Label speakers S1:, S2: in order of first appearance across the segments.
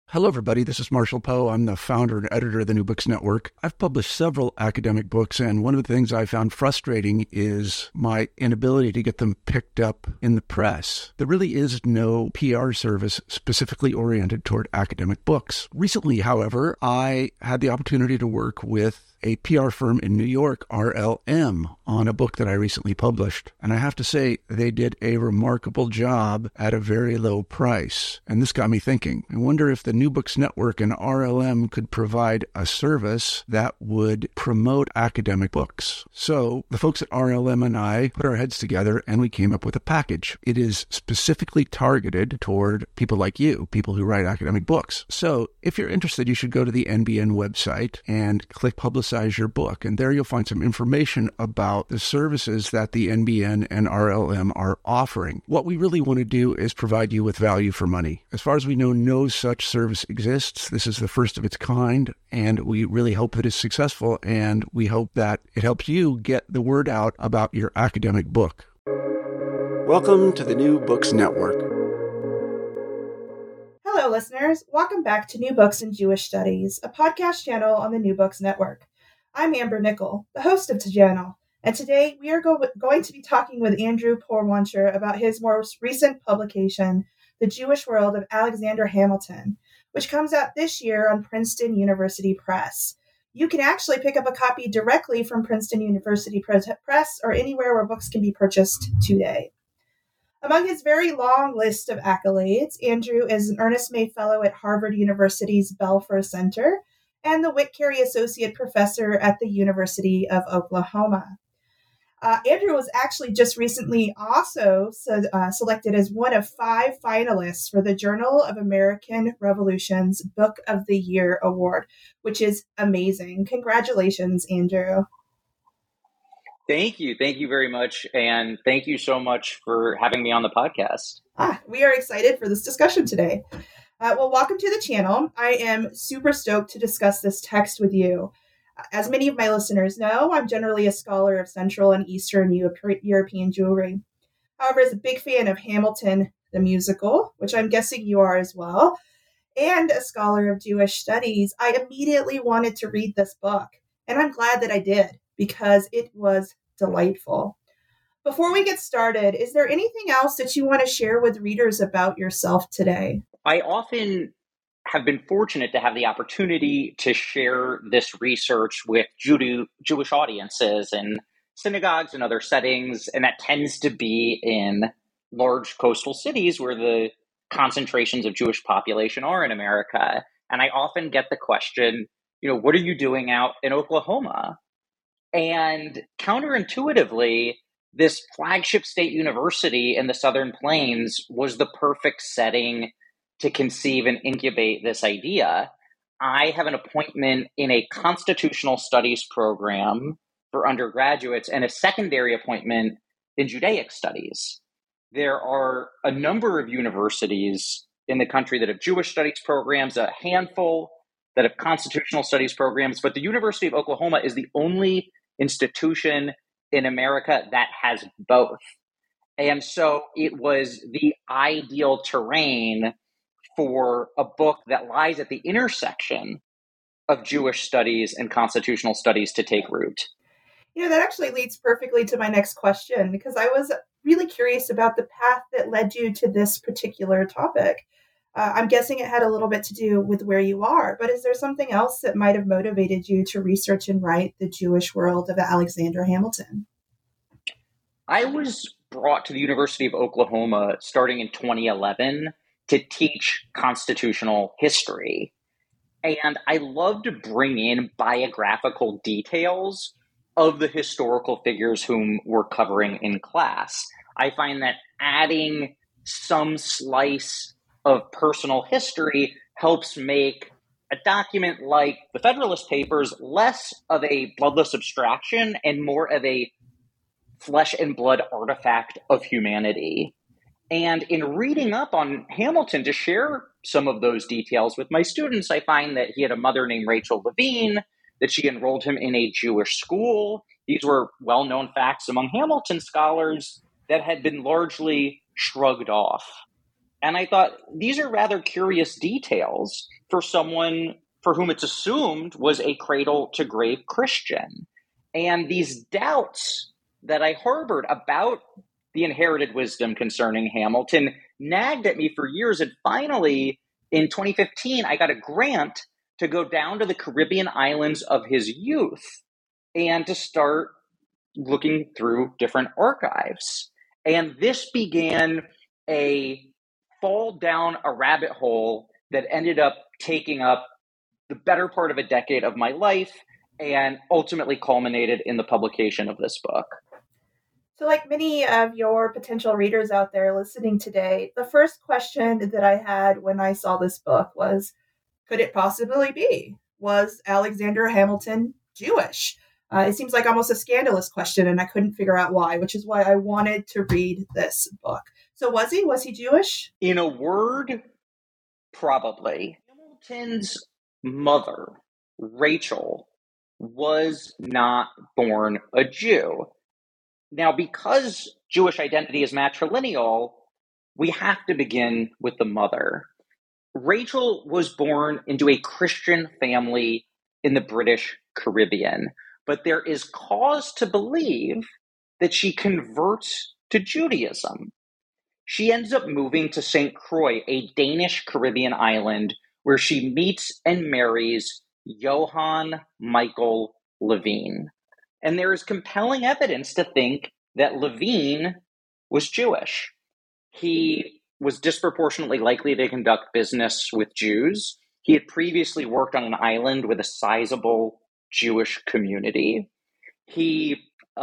S1: Hello, everybody. This is Marshall Poe. I'm the founder and editor of the New Books Network. I've published several academic books, and one of the things I found frustrating is my inability to get them picked up in the press. There really is no PR service specifically oriented toward academic books. Recently, however, I had the opportunity to work with a PR firm in New York, RLM, on a book that I recently published. And I have to say, they did a remarkable job at a very low price. And this got me thinking. I wonder if the New Books Network and RLM could provide a service that would promote academic books. So the folks at RLM and I put our heads together and we came up with a package. It is specifically targeted toward people like you, people who write academic books. So if you're interested, you should go to the NBN website and click Publicize Your Book. And there you'll find some information about the services that the NBN and RLM are offering. What we really want to do is provide you with value for money. As far as we know, no such service exists. This is the first of its kind, and we really hope that it's successful, and we hope that it helps you get the word out about your academic book. Welcome to the New Books Network.
S2: Hello, listeners. Welcome back to New Books in Jewish Studies, a podcast channel on the New Books Network. I'm Amber Nickel, the host of the channel, and today we are going to be talking with Andrew Porwancher about his most recent publication, The Jewish World of Alexander Hamilton, which comes out this year on Princeton University Press. You can actually pick up a copy directly from Princeton University Press or anywhere where books can be purchased today. Among his very long list of accolades, Andrew is an Ernest May Fellow at Harvard University's Belfer Center and the Whit Carey Associate Professor at the University of Oklahoma. Andrew was actually just recently also selected as one of 5 finalists for the Journal of American Revolution's Book of the Year Award, which is amazing. Congratulations, Andrew.
S3: Thank you. Thank you very much. And thank you so much for having me on the podcast.
S2: We are excited for this discussion today. Well, welcome to the channel. I am super stoked to discuss this text with you. As many of my listeners know, I'm generally a scholar of Central and Eastern European Jewry. However, as a big fan of Hamilton, the musical, which I'm guessing you are as well, and a scholar of Jewish studies, I immediately wanted to read this book. And I'm glad that I did, because it was delightful. Before we get started, is there anything else that you want to share with readers about yourself today?
S3: I often have been fortunate to have the opportunity to share this research with Jewish audiences in synagogues and other settings, and that tends to be in large coastal cities where the concentrations of Jewish population are in America. And I often get the question, what are you doing out in Oklahoma? And counterintuitively, this flagship state university in the Southern Plains was the perfect setting to conceive and incubate this idea. I have an appointment in a constitutional studies program for undergraduates and a secondary appointment in Judaic studies. There are a number of universities in the country that have Jewish studies programs, a handful that have constitutional studies programs, but the University of Oklahoma is the only institution in America that has both. And so it was the ideal terrain for a book that lies at the intersection of Jewish studies and constitutional studies to take root.
S2: That actually leads perfectly to my next question, because I was really curious about the path that led you to this particular topic. I'm guessing it had a little bit to do with where you are, but is there something else that might have motivated you to research and write The Jewish World of Alexander Hamilton?
S3: I was brought to the University of Oklahoma starting in 2011 to teach constitutional history. And I love to bring in biographical details of the historical figures whom we're covering in class. I find that adding some slice of personal history helps make a document like the Federalist Papers less of a bloodless abstraction and more of a flesh and blood artifact of humanity. And in reading up on Hamilton to share some of those details with my students, I find that he had a mother named Rachel Levine, that she enrolled him in a Jewish school. These were well-known facts among Hamilton scholars that had been largely shrugged off. And I thought, these are rather curious details for someone for whom it's assumed was a cradle to grave Christian. And these doubts that I harbored about the inherited wisdom concerning Hamilton nagged at me for years. And finally, in 2015, I got a grant to go down to the Caribbean islands of his youth and to start looking through different archives. And this began a fall down a rabbit hole that ended up taking up the better part of a decade of my life and ultimately culminated in the publication of this book.
S2: So, like many of your potential readers out there listening today, the first question that I had when I saw this book was, could it possibly be? Was Alexander Hamilton Jewish? It seems like almost a scandalous question, and I couldn't figure out why, which is why I wanted to read this book. So was he? Was he Jewish?
S3: In a word, probably. Hamilton's mother, Rachel, was not born a Jew. Now, because Jewish identity is matrilineal, we have to begin with the mother. Rachel was born into a Christian family in the British Caribbean, but there is cause to believe that she converts to Judaism. She ends up moving to St. Croix, a Danish Caribbean island, where she meets and marries Johann Michael Levine. And there is compelling evidence to think that Levine was Jewish. He was disproportionately likely to conduct business with Jews. He had previously worked on an island with a sizable Jewish community. His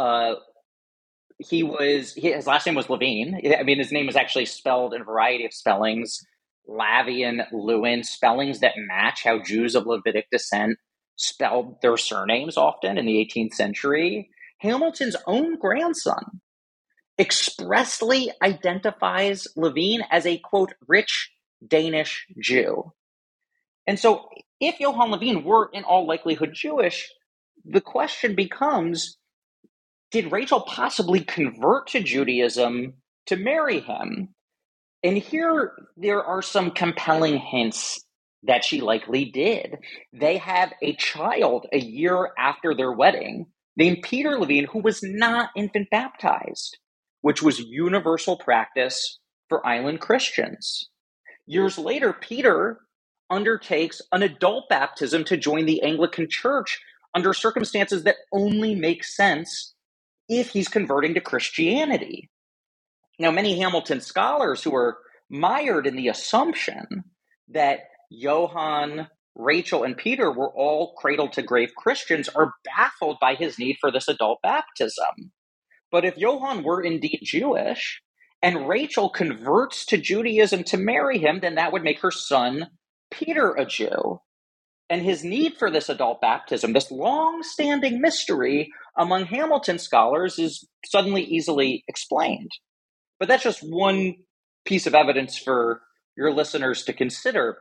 S3: last name was Levine. I mean, his name is actually spelled in a variety of spellings, Lavian, Lewin, spellings that match how Jews of Levitic descent spelled their surnames often in the 18th century. Hamilton's own grandson expressly identifies Levine as a, quote, rich Danish Jew. And so if Johann Levine were in all likelihood Jewish, the question becomes, did Rachel possibly convert to Judaism to marry him? And here there are some compelling hints that she likely did. They have a child a year after their wedding named Peter Levine, who was not infant baptized, which was universal practice for island Christians. Years later, Peter undertakes an adult baptism to join the Anglican Church under circumstances that only make sense if he's converting to Christianity. Now, many Hamilton scholars who are mired in the assumption that Johann, Rachel, and Peter were all cradle-to-grave Christians are baffled by his need for this adult baptism. But if Johann were indeed Jewish, and Rachel converts to Judaism to marry him, then that would make her son, Peter, a Jew. And his need for this adult baptism, this long-standing mystery among Hamilton scholars, is suddenly easily explained. But that's just one piece of evidence for your listeners to consider.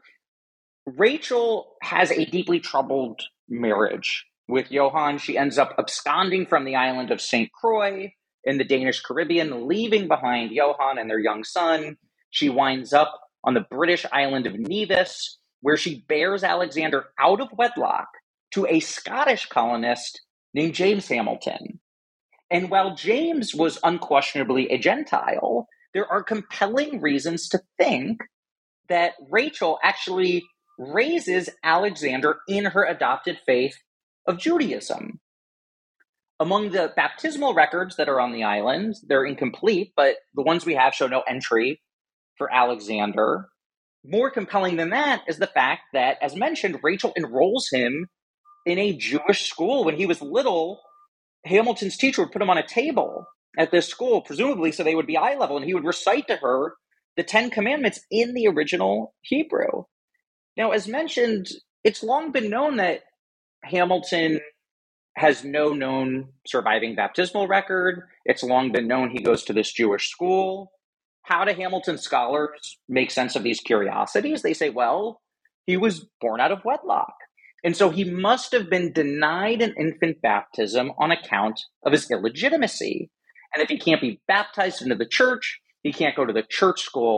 S3: Rachel has a deeply troubled marriage with Johann. She ends up absconding from the island of St. Croix in the Danish Caribbean, leaving behind Johann and their young son. She winds up on the British island of Nevis, where she bears Alexander out of wedlock to a Scottish colonist named James Hamilton. And while James was unquestionably a Gentile, there are compelling reasons to think that Rachel actually raises Alexander in her adopted faith of Judaism. Among the baptismal records that are on the island, they're incomplete, but the ones we have show no entry for Alexander. More compelling than that is the fact that, as mentioned, Rachel enrolls him in a Jewish school. When he was little, Hamilton's teacher would put him on a table at this school, presumably so they would be eye level, and he would recite to her the 10 Commandments in the original Hebrew. Now, as mentioned, it's long been known that Hamilton has no known surviving baptismal record. It's long been known he goes to this Jewish school. How do Hamilton scholars make sense of these curiosities? They say, well, he was born out of wedlock. And so he must have been denied an infant baptism on account of his illegitimacy. And if he can't be baptized into the church, he can't go to the church school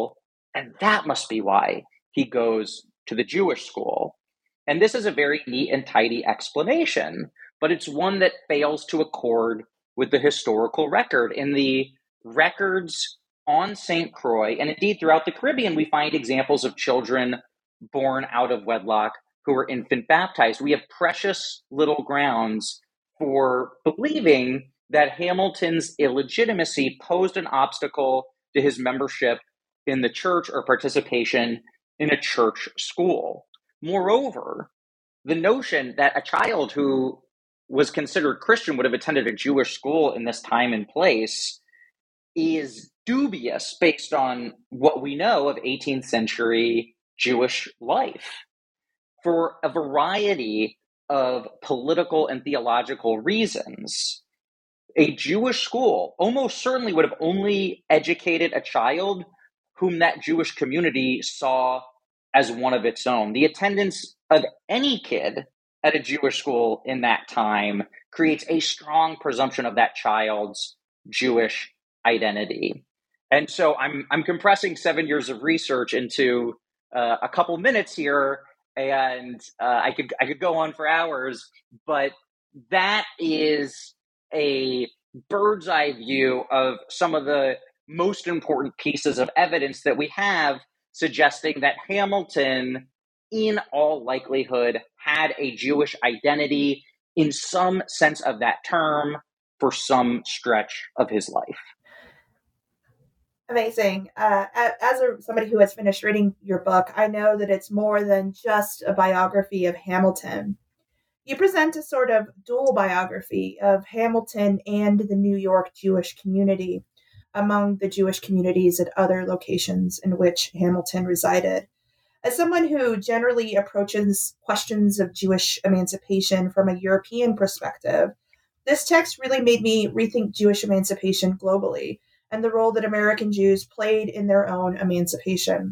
S3: And that must be why he goes to the Jewish school. And this is a very neat and tidy explanation, but it's one that fails to accord with the historical record. In the records on St. Croix, and indeed throughout the Caribbean, we find examples of children born out of wedlock who were infant baptized. We have precious little grounds for believing that Hamilton's illegitimacy posed an obstacle to his membership in the church or participation in a church school. Moreover, the notion that a child who was considered Christian would have attended a Jewish school in this time and place is dubious based on what we know of 18th century Jewish life. For a variety of political and theological reasons, a Jewish school almost certainly would have only educated a child whom that Jewish community saw as one of its own. The attendance of any kid at a Jewish school in that time creates a strong presumption of that child's Jewish identity. And so I'm compressing 7 years of research into a couple minutes here, and I could go on for hours, but that is a bird's eye view of some of the most important pieces of evidence that we have suggesting that Hamilton, in all likelihood, had a Jewish identity in some sense of that term for some stretch of his life.
S2: Amazing. Somebody who has finished reading your book, I know that it's more than just a biography of Hamilton. You present a sort of dual biography of Hamilton and the New York Jewish community among the Jewish communities at other locations in which Hamilton resided. As someone who generally approaches questions of Jewish emancipation from a European perspective, this text really made me rethink Jewish emancipation globally and the role that American Jews played in their own emancipation.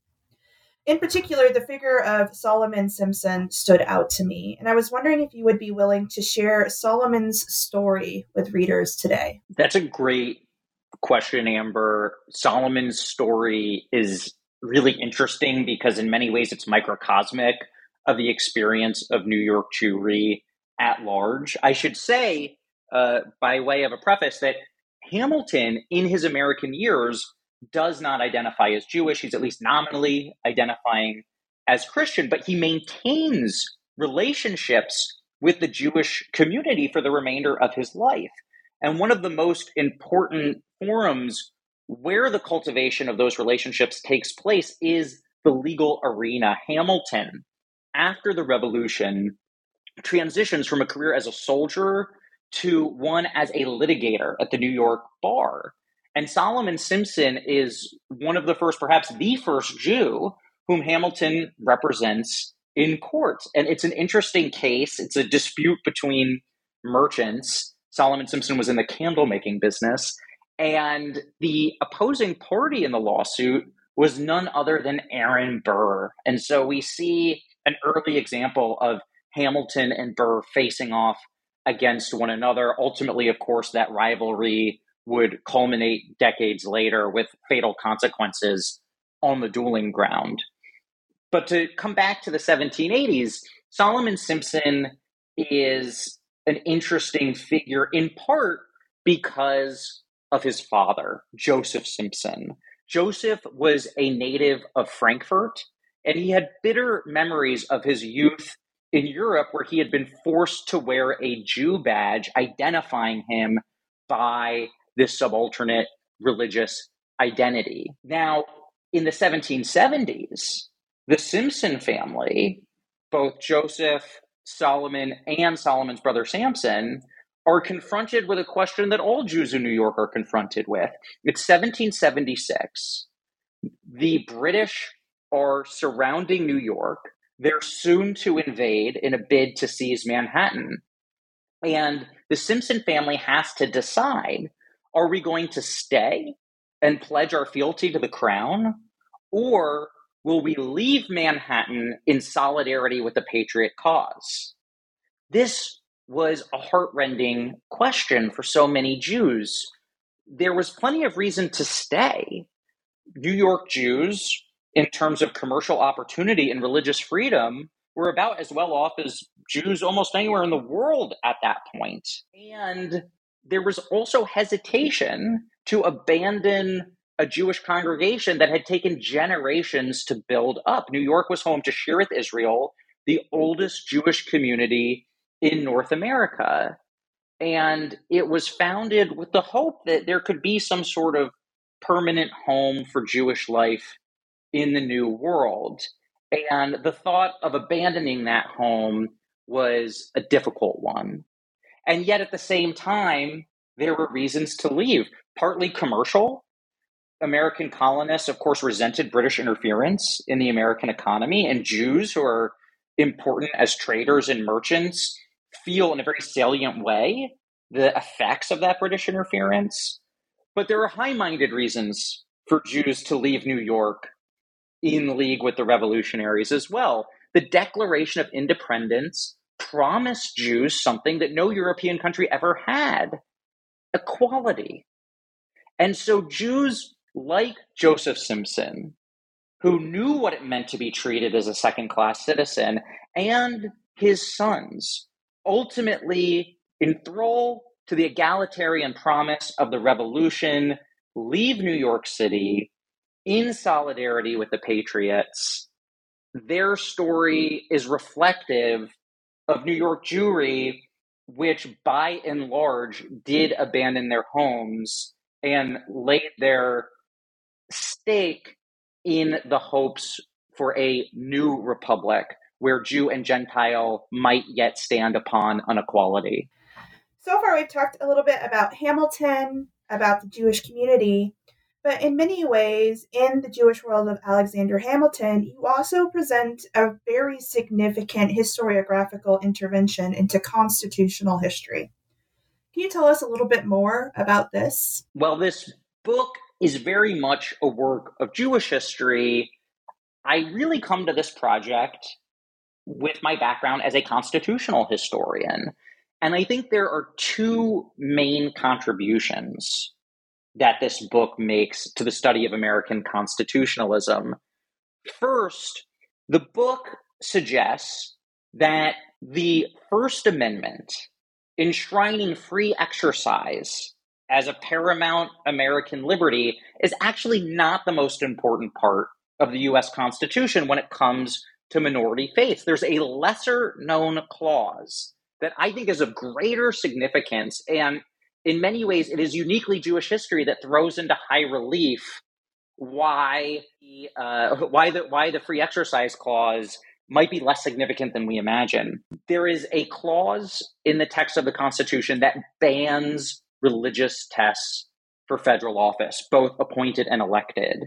S2: In particular, the figure of Solomon Simpson stood out to me, and I was wondering if you would be willing to share Solomon's story with readers today.
S3: That's a great question, Amber. Solomon's story is really interesting because in many ways it's microcosmic of the experience of New York Jewry at large. I should say, by way of a preface, that Hamilton, in his American years, does not identify as Jewish. He's at least nominally identifying as Christian, but he maintains relationships with the Jewish community for the remainder of his life. And one of the most important forums where the cultivation of those relationships takes place is the legal arena. Hamilton, after the Revolution, transitions from a career as a soldier to one as a litigator at the New York bar. And Solomon Simpson is one of the first, perhaps the first Jew whom Hamilton represents in court. And it's an interesting case. It's a dispute between merchants. Solomon Simpson was in the candle making business. And the opposing party in the lawsuit was none other than Aaron Burr. And so we see an early example of Hamilton and Burr facing off against one another. Ultimately, of course, that rivalry would culminate decades later with fatal consequences on the dueling ground. But to come back to the 1780s, Solomon Simpson is an interesting figure in part because of his father, Joseph Simpson. Joseph was a native of Frankfurt, and he had bitter memories of his youth in Europe where he had been forced to wear a Jew badge identifying him by this subalternate religious identity. Now, in the 1770s, the Simpson family, both Joseph, Solomon, and Solomon's brother Samson, are confronted with a question that all Jews in New York are confronted with. It's 1776. The British are surrounding New York. They're soon to invade in a bid to seize Manhattan. And the Simpson family has to decide, are we going to stay and pledge our fealty to the crown? Or will we leave Manhattan in solidarity with the patriot cause? This was a heartrending question for so many Jews. There was plenty of reason to stay, New York Jews, in terms of commercial opportunity and religious freedom, were about as well off as Jews almost anywhere in the world at that point. And there was also hesitation to abandon a Jewish congregation that had taken generations to build up. New York was home to Shearith Israel, the oldest Jewish community in North America. And it was founded with the hope that there could be some sort of permanent home for Jewish life in the New World. And the thought of abandoning that home was a difficult one. And yet at the same time, there were reasons to leave, partly commercial. American colonists, of course, resented British interference in the American economy, and Jews, who are important as traders and merchants, feel in a very salient way the effects of that British interference. But there are high-minded reasons for Jews to leave New York in league with the revolutionaries as well. The Declaration of Independence promised Jews something that no European country ever had: equality. And so Jews like Joseph Simpson, who knew what it meant to be treated as a second-class citizen, and his sons ultimately enthrall to the egalitarian promise of the revolution, leave New York City in solidarity with the Patriots. Their story is reflective of New York Jewry, which by and large did abandon their homes and laid their stake in the hopes for a new republic where Jew and Gentile might yet stand upon an equality.
S2: So far, we've talked a little bit about Hamilton, about the Jewish community, but in many ways, in the Jewish world of Alexander Hamilton, you also present a very significant historiographical intervention into constitutional history. Can you tell us a little bit more about this?
S3: Well, this book is very much a work of Jewish history. I really come to this project with my background as a constitutional historian. And I think there are two main contributions that this book makes to the study of American constitutionalism. First, the book suggests that the First Amendment, enshrining free exercise as a paramount American liberty, is actually not the most important part of the U.S. Constitution when it comes to minority faiths. There's a lesser known clause that I think is of greater significance, and in many ways it is uniquely Jewish history that throws into high relief why the free exercise clause might be less significant than we imagine. There is a clause in the text of the Constitution that bans religious tests for federal office, both appointed and elected.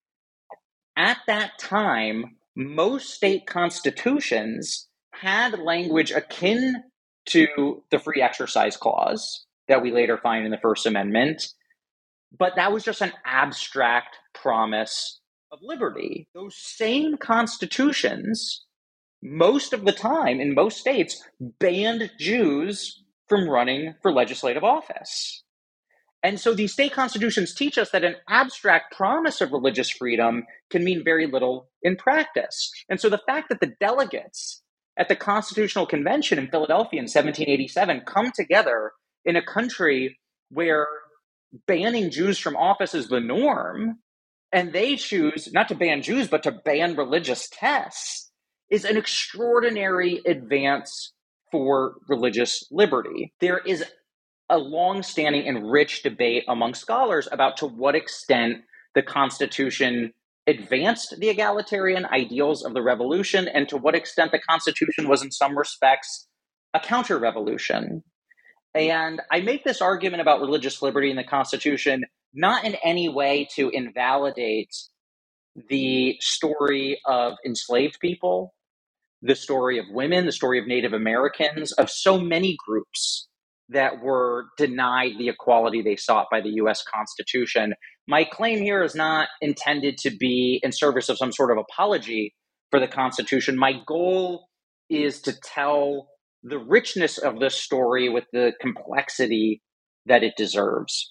S3: At that time, most state constitutions had language akin to the free exercise clause that we later find in the First Amendment, but that was just an abstract promise of liberty. Those same constitutions, most of the time in most states, banned Jews from running for legislative office. And so these state constitutions teach us that an abstract promise of religious freedom can mean very little in practice. And so the fact that the delegates at the Constitutional Convention in Philadelphia in 1787 come together in a country where banning Jews from office is the norm, and they choose not to ban Jews, but to ban religious tests, is an extraordinary advance for religious liberty. There is a long-standing and rich debate among scholars about to what extent the Constitution advanced the egalitarian ideals of the Revolution and to what extent the Constitution was in some respects a counter-revolution. And I make this argument about religious liberty in the Constitution not in any way to invalidate the story of enslaved people, the story of women, the story of Native Americans, of so many groups that were denied the equality they sought by the U.S. Constitution. My claim here is not intended to be in service of some sort of apology for the Constitution. My goal is to tell the richness of this story with the complexity that it deserves.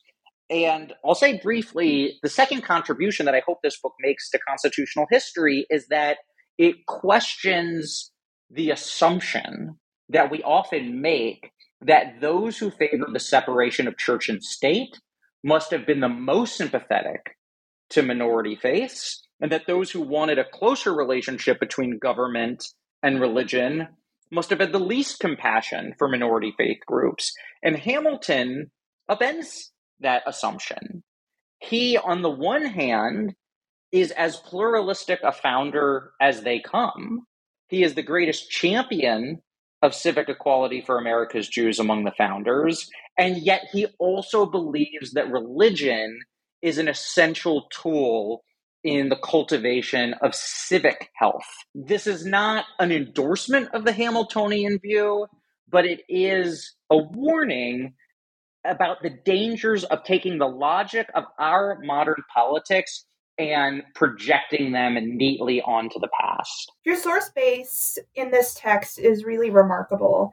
S3: And I'll say briefly, the second contribution that I hope this book makes to constitutional history is that it questions the assumption that we often make that those who favor the separation of church and state must have been the most sympathetic to minority faiths, and that those who wanted a closer relationship between government and religion must have had the least compassion for minority faith groups. And Hamilton upends that assumption. He, on the one hand, is as pluralistic a founder as they come. He is the greatest champion of civic equality for America's Jews among the founders, and yet he also believes that religion is an essential tool in the cultivation of civic health. This is not an endorsement of the Hamiltonian view, but it is a warning about the dangers of taking the logic of our modern politics and projecting them neatly onto the past.
S2: Your source base in this text is really remarkable.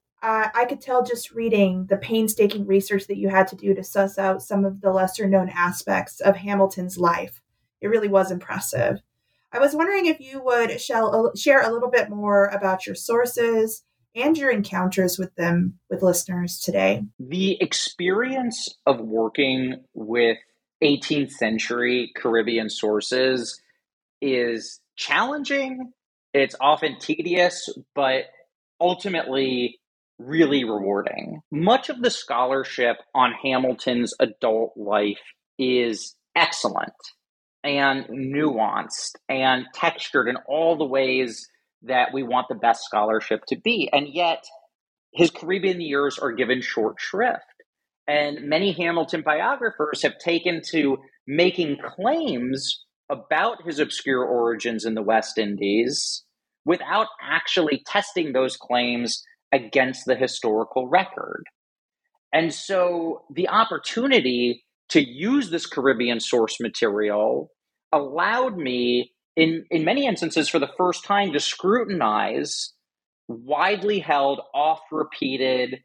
S2: I could tell just reading the painstaking research that you had to do to suss out some of the lesser known aspects of Hamilton's life. It really was impressive. I was wondering if you would share a little bit more about your sources and your encounters with them with listeners today.
S3: The experience of working with 18th century Caribbean sources is challenging. It's often tedious, but ultimately really rewarding. Much of the scholarship on Hamilton's adult life is excellent and nuanced and textured in all the ways that we want the best scholarship to be. And yet, his Caribbean years are given short shrift. And many Hamilton biographers have taken to making claims about his obscure origins in the West Indies without actually testing those claims against the historical record. And so the opportunity to use this Caribbean source material allowed me, in many instances for the first time, to scrutinize widely held, oft-repeated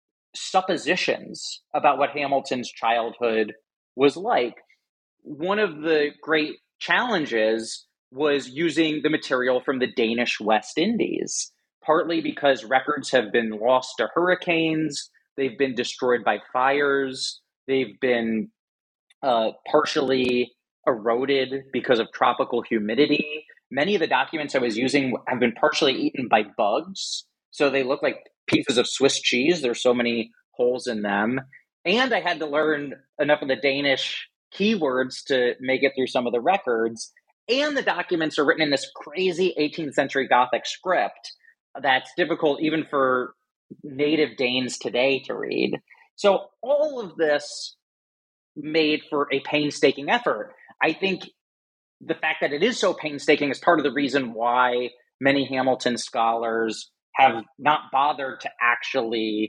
S3: suppositions about what Hamilton's childhood was like. One of the great challenges was using the material from the Danish West Indies, partly because records have been lost to hurricanes, they've been destroyed by fires, they've been partially eroded because of tropical humidity. Many of the documents I was using have been partially eaten by bugs, so they look like pieces of Swiss cheese. There's so many holes in them. And I had to learn enough of the Danish keywords to make it through some of the records. And the documents are written in this crazy 18th century Gothic script that's difficult even for native Danes today to read. So all of this made for a painstaking effort. I think the fact that it is so painstaking is part of the reason why many Hamilton scholars have not bothered to actually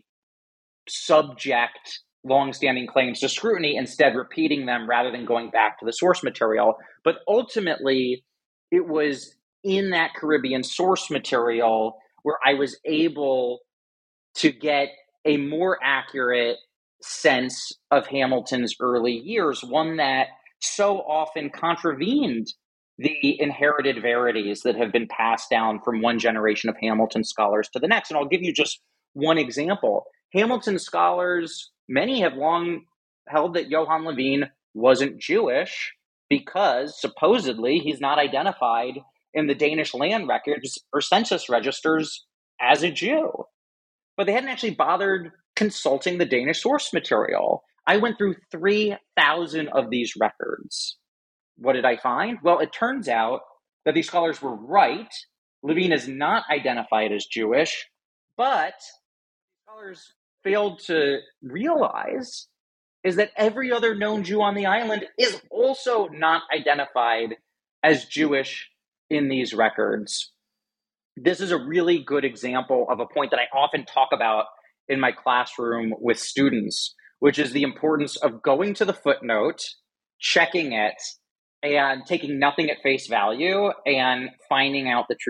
S3: subject longstanding claims to scrutiny, instead repeating them rather than going back to the source material. But ultimately, it was in that Caribbean source material where I was able to get a more accurate sense of Hamilton's early years, one that so often contravened the inherited verities that have been passed down from one generation of Hamilton scholars to the next. And I'll give you just one example. Hamilton scholars, many have long held that Johann Levine wasn't Jewish because supposedly he's not identified in the Danish land records or census registers as a Jew. But they hadn't actually bothered consulting the Danish source material. I went through 3,000 of these records. What did I find? Well, it turns out that these scholars were right. Levine is not identified as Jewish, but scholars failed to realize is that every other known Jew on the island is also not identified as Jewish in these records. This is a really good example of a point that I often talk about in my classroom with students, which is the importance of going to the footnote, checking it, and taking nothing at face value and finding out the truth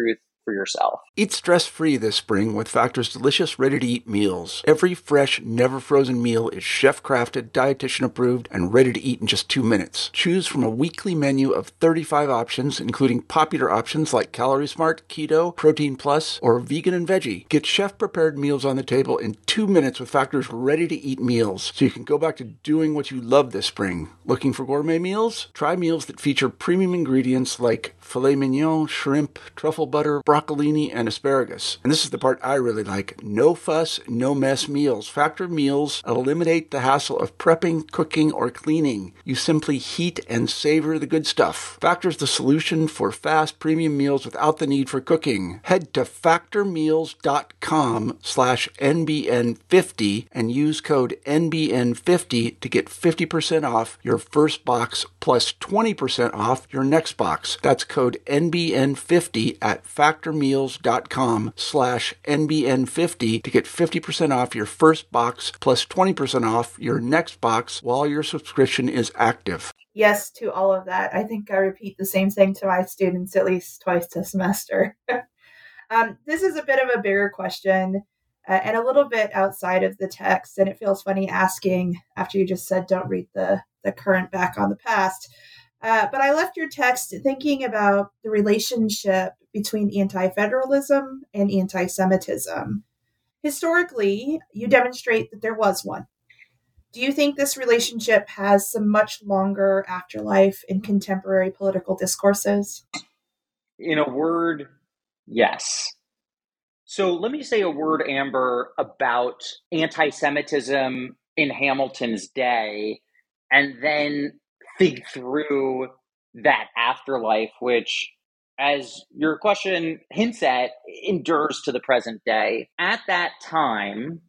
S3: for yourself.
S1: Eat stress-free this spring with Factor's delicious, ready-to-eat meals. Every fresh, never-frozen meal is chef-crafted, dietitian-approved, and ready to eat in just 2 minutes. Choose from a weekly menu of 35 options, including popular options like Calorie Smart, Keto, Protein Plus, or Vegan and Veggie. Get chef-prepared meals on the table in 2 minutes with Factor's ready-to-eat meals, so you can go back to doing what you love this spring. Looking for gourmet meals? Try meals that feature premium ingredients like filet mignon, shrimp, truffle butter, broccolini, and asparagus. And this is the part I really like. No fuss, no mess meals. Factor meals eliminate the hassle of prepping, cooking, or cleaning. You simply heat and savor the good stuff. Factor's the solution for fast premium meals without the need for cooking. Head to factormeals.com/NBN50 and use code NBN50 to get 50% off your first box plus 20% off your next box. That's code NBN50 at factormeals.com/NBN50 to get 50% off your first box plus 20% off your next box while your subscription is active.
S2: Yes to all of that. I think I repeat the same thing to my students at least twice a semester. This is a bit of a bigger question and a little bit outside of the text, and it feels funny asking after you just said don't read the current back on the past. But I left your text thinking about the relationship between anti-federalism and anti-Semitism. Historically, you demonstrate that there was one. Do you think this relationship has some much longer afterlife in contemporary political discourses?
S3: In a word, yes. So let me say a word, Amber, about anti-Semitism in Hamilton's day, and then think through that afterlife, which, as your question hints at, endures to the present day. At that time,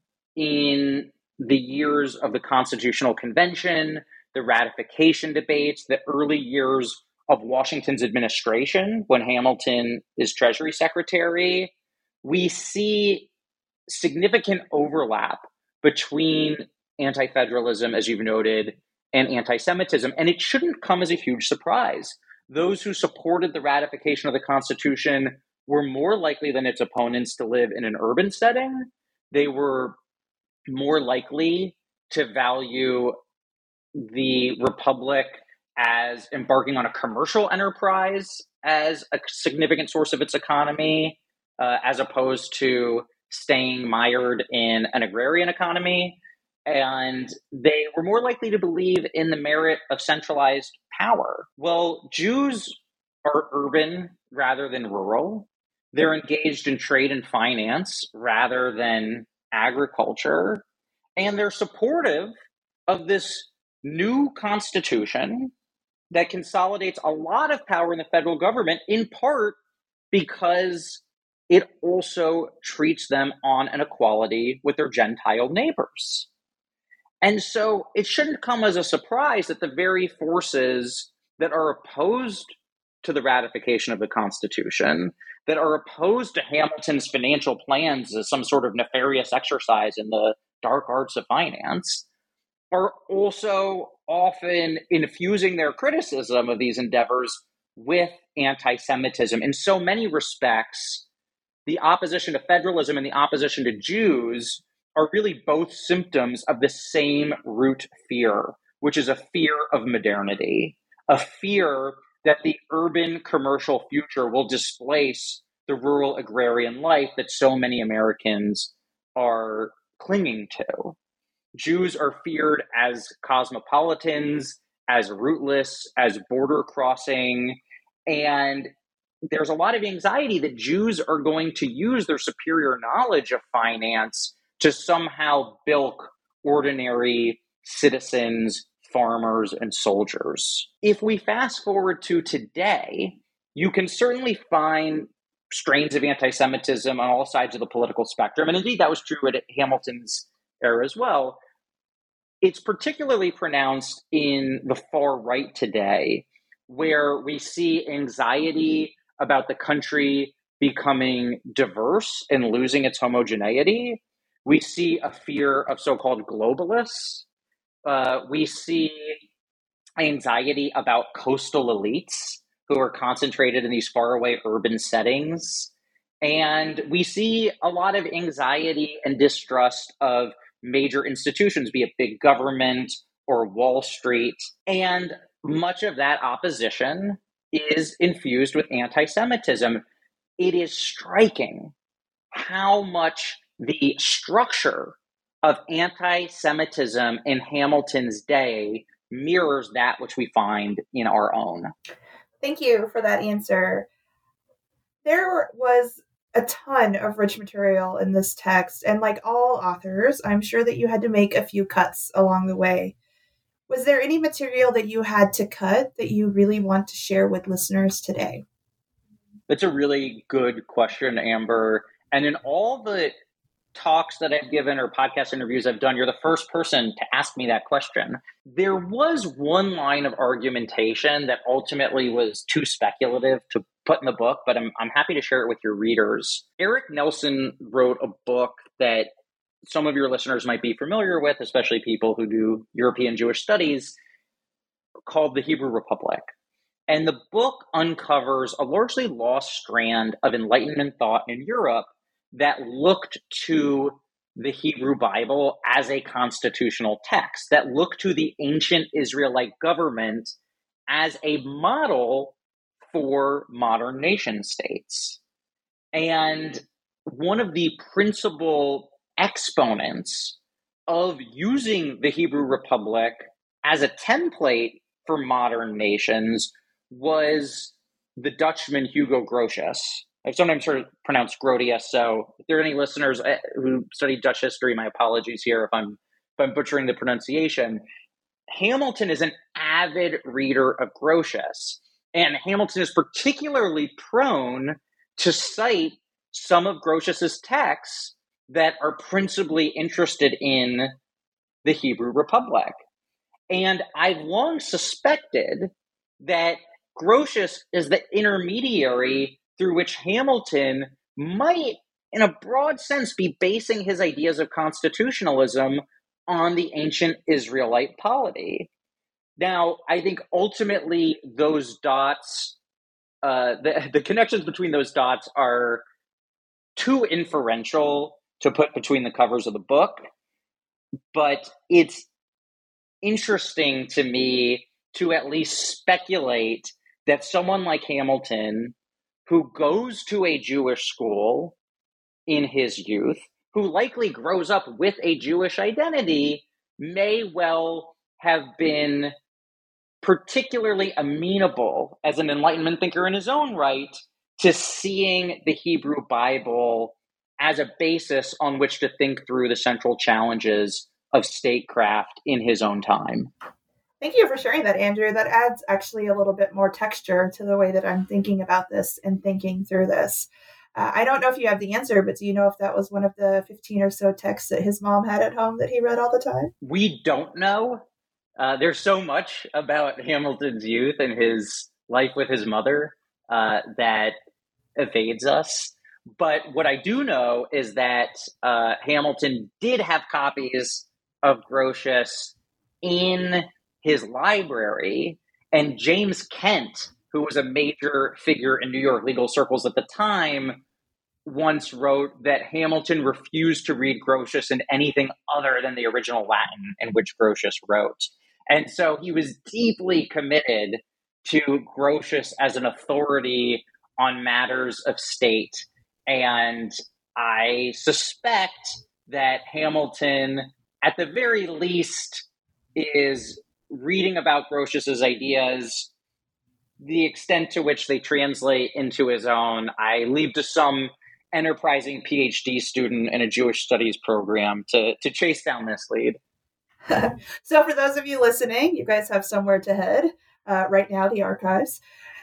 S3: in the years of the Constitutional Convention, the ratification debates, the early years of Washington's administration, when Hamilton is Treasury Secretary, we see significant overlap between anti-federalism, as you've noted, and anti-Semitism. And it shouldn't come as a huge surprise. Those who supported the ratification of the Constitution were more likely than its opponents to live in an urban setting. They were more likely to value the Republic as embarking on a commercial enterprise as a significant source of its economy, as opposed to staying mired in an agrarian economy. And they were more likely to believe in the merit of centralized power. Well, Jews are urban rather than rural. They're engaged in trade and finance rather than agriculture. And they're supportive of this new constitution that consolidates a lot of power in the federal government, in part because it also treats them on an equality with their Gentile neighbors. And so it shouldn't come as a surprise that the very forces that are opposed to the ratification of the Constitution, that are opposed to Hamilton's financial plans as some sort of nefarious exercise in the dark arts of finance, are also often infusing their criticism of these endeavors with anti-Semitism. In so many respects, the opposition to federalism and the opposition to Jews are really both symptoms of the same root fear, which is a fear of modernity, a fear that the urban commercial future will displace the rural agrarian life that so many Americans are clinging to. Jews are feared as cosmopolitans, as rootless, as border crossing, and there's a lot of anxiety that Jews are going to use their superior knowledge of finance to somehow bilk ordinary citizens, farmers, and soldiers. If we fast forward to today, you can certainly find strains of anti-Semitism on all sides of the political spectrum. And indeed, that was true at Hamilton's era as well. It's particularly pronounced in the far right today, where we see anxiety about the country becoming diverse and losing its homogeneity. We see a fear of so-called globalists. We see anxiety about coastal elites who are concentrated in these faraway urban settings. And we see a lot of anxiety and distrust of major institutions, be it big government or Wall Street. And much of that opposition is infused with anti-Semitism. It is striking how much the structure of anti-Semitism in Hamilton's day mirrors that which we find in our own.
S2: Thank you for that answer. There was a ton of rich material in this text, and like all authors, I'm sure that you had to make a few cuts along the way. Was there any material that you had to cut that you really want to share with listeners today?
S3: That's a really good question, Amber. And in all the talks that I've given or podcast interviews I've done, you're the first person to ask me that question. There was one line of argumentation that ultimately was too speculative to put in the book, but I'm happy to share it with your readers. Eric Nelson wrote a book that some of your listeners might be familiar with, especially people who do European Jewish studies, called The Hebrew Republic. And the book uncovers a largely lost strand of Enlightenment thought in Europe that looked to the Hebrew Bible as a constitutional text, that looked to the ancient Israelite government as a model for modern nation states. And one of the principal exponents of using the Hebrew Republic as a template for modern nations was the Dutchman Hugo Grotius. I've sometimes heard it pronounced Grotius, so if there are any listeners who study Dutch history, my apologies here if I'm butchering the pronunciation. Hamilton is an avid reader of Grotius, and Hamilton is particularly prone to cite some of Grotius's texts that are principally interested in the Hebrew Republic. And I've long suspected that Grotius is the intermediary through which Hamilton might, in a broad sense, be basing his ideas of constitutionalism on the ancient Israelite polity. Now, I think ultimately those dots, the connections between those dots are too inferential to put between the covers of the book, but it's interesting to me to at least speculate that someone like Hamilton, who goes to a Jewish school in his youth, who likely grows up with a Jewish identity, may well have been particularly amenable as an Enlightenment thinker in his own right to seeing the Hebrew Bible as a basis on which to think through the central challenges of statecraft in his own time.
S2: Thank you for sharing that, Andrew. That adds actually a little bit more texture to the way that I'm thinking about this and thinking through this. I don't know if you have the answer, but do you know if that was one of the 15 or so texts that his mom had at home that he read all the time?
S3: We don't know. There's so much about Hamilton's youth and his life with his mother that evades us. But what I do know is that Hamilton did have copies of Grotius in his library, and James Kent, who was a major figure in New York legal circles at the time, once wrote that Hamilton refused to read Grotius in anything other than the original Latin in which Grotius wrote. And so he was deeply committed to Grotius as an authority on matters of state. And I suspect that Hamilton, at the very least, is reading about Grotius's ideas. The extent to which they translate into his own, I leave to some enterprising PhD student in a Jewish studies program to chase down this lead.
S2: So for those of you listening, you guys have somewhere to head right now, the archives.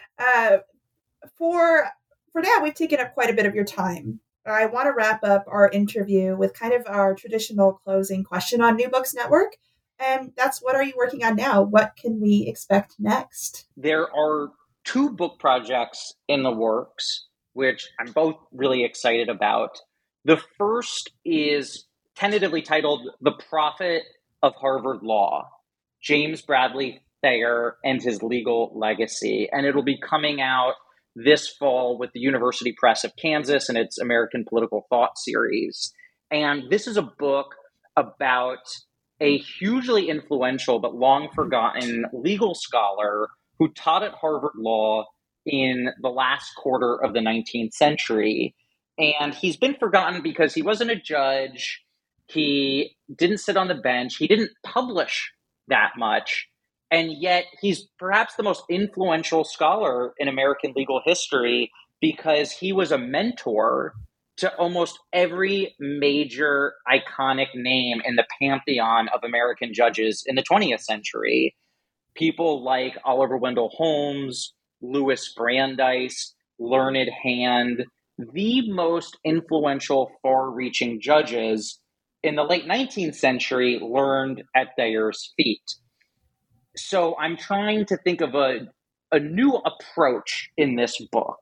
S2: For now, we've taken up quite a bit of your time. I want to wrap up our interview with kind of our traditional closing question on New Books Network. And that's, what are you working on now? What can we expect next?
S3: There are 2 book projects in the works, which I'm both really excited about. The first is tentatively titled The Prophet of Harvard Law, James Bradley Thayer and His Legal Legacy. And it'll be coming out this fall with the University Press of Kansas and its American Political Thought series. And this is a book about a hugely influential but long forgotten legal scholar who taught at Harvard Law in the last quarter of the 19th century. And he's been forgotten because he wasn't a judge. He didn't sit on the bench. He didn't publish that much. And yet he's perhaps the most influential scholar in American legal history because he was a mentor to almost every major iconic name in the pantheon of American judges in the 20th century. People like Oliver Wendell Holmes, Louis Brandeis, Learned Hand, the most influential, far-reaching judges in the late 19th century learned at Thayer's feet. So I'm trying to think of a new approach in this book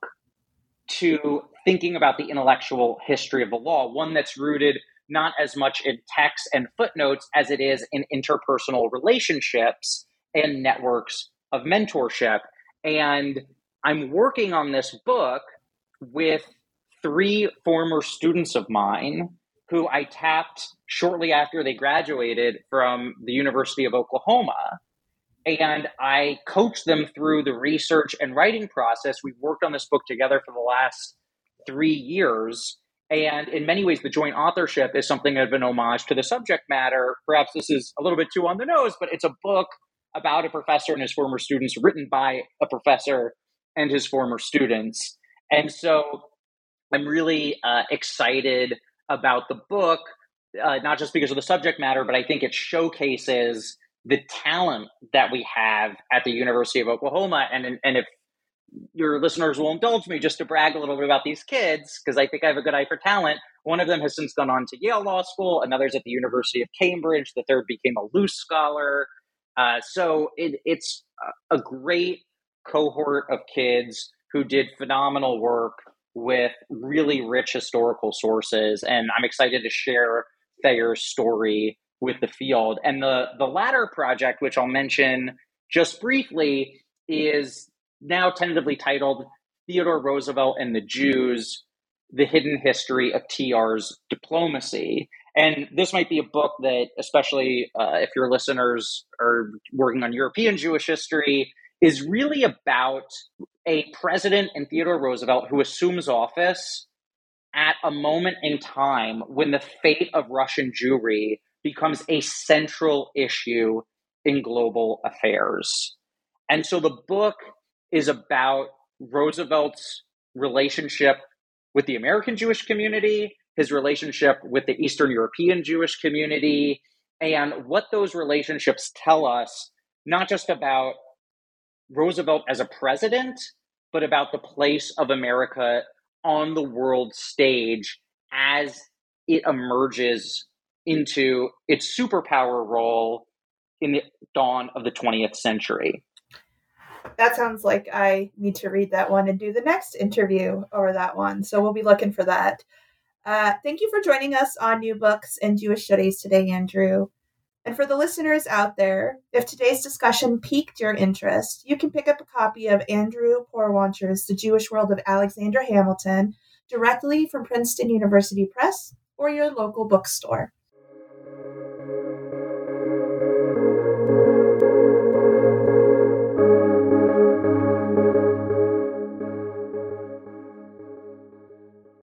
S3: to thinking about the intellectual history of the law, one that's rooted not as much in text and footnotes as it is in interpersonal relationships and networks of mentorship. And I'm working on this book with 3 former students of mine who I tapped shortly after they graduated from the University of Oklahoma. And I coached them through the research and writing process. We've worked on this book together for the last 3 years. And in many ways, the joint authorship is something of an homage to the subject matter. Perhaps this is a little bit too on the nose, but it's a book about a professor and his former students, written by a professor and his former students. And so I'm really excited about the book, not just because of the subject matter, but I think it showcases the talent that we have at the University of Oklahoma. And if your listeners will indulge me just to brag a little bit about these kids, because I think I have a good eye for talent. One of them has since gone on to Yale Law School. Another's at the University of Cambridge. The third became a Luce Scholar. So it's a great cohort of kids who did phenomenal work with really rich historical sources. And I'm excited to share Thayer's story with the field. And the latter project, which I'll mention just briefly, is now tentatively titled Theodore Roosevelt and the Jews, The Hidden History of TR's Diplomacy. And this might be a book that, especially if your listeners are working on European Jewish history, is really about a president in Theodore Roosevelt who assumes office at a moment in time when the fate of Russian Jewry becomes a central issue in global affairs. And so the book is about Roosevelt's relationship with the American Jewish community, his relationship with the Eastern European Jewish community, and what those relationships tell us, not just about Roosevelt as a president, but about the place of America on the world stage as it emerges into its superpower role in the dawn of the 20th century.
S2: That sounds like I need to read that one and do the next interview over that one. So we'll be looking for that. Thank you for joining us on New Books in Jewish Studies today, Andrew. And for the listeners out there, if today's discussion piqued your interest, you can pick up a copy of Andrew Porwancher's The Jewish World of Alexander Hamilton directly from Princeton University Press or your local bookstore.